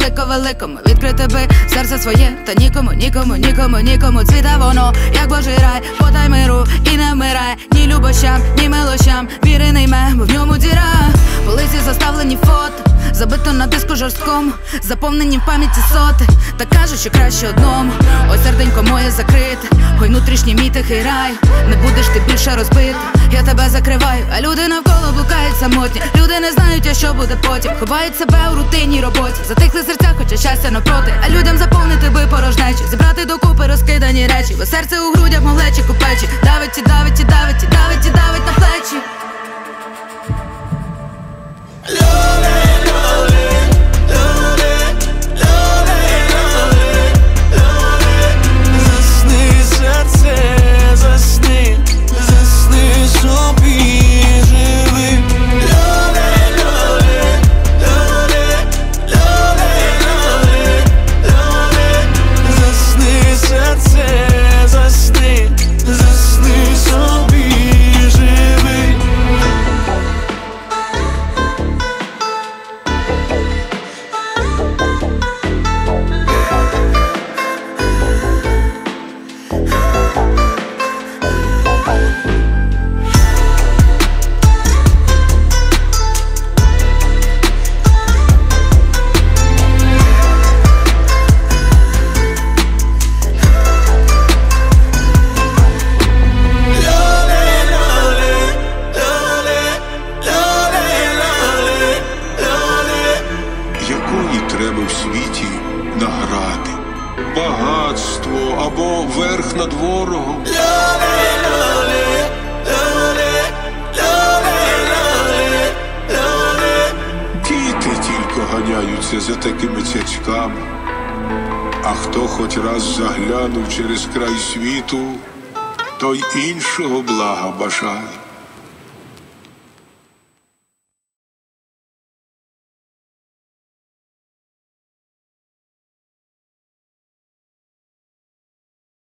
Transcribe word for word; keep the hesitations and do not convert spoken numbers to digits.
велико-великому, відкрити би серце своє, та нікому, нікому, нікому, нікому. Цвіте воно, як Божий рай, подай миру і не вмирай. Ні любощам, ні милощам, віри не йме, бо в ньому діра. Полиці заставлені фото, забито на диску жорсткому, заповнені в пам'яті соти, та кажуть, що краще одному. Ой, серденько моє закрите, ой, внутрішній мій тихий рай. Не будеш ти більше розбити, я тебе закриваю. А люди навколо блукають самотні, люди не знають, а що буде потім. Ховають себе у рутинній роботі, затихли серця, хоча щастя навпроти. А людям заповнити би порожнечі, зібрати докупи розкидані речі, бо серце у грудях мовлечі купечі. Давить і давить і давить і давить і давить на плечі. Треба в світі награди, багатство або верх над ворогом. Діти тільки ганяються за такими цяцьками, а хто хоч раз заглянув через край світу, той іншого блага бажає.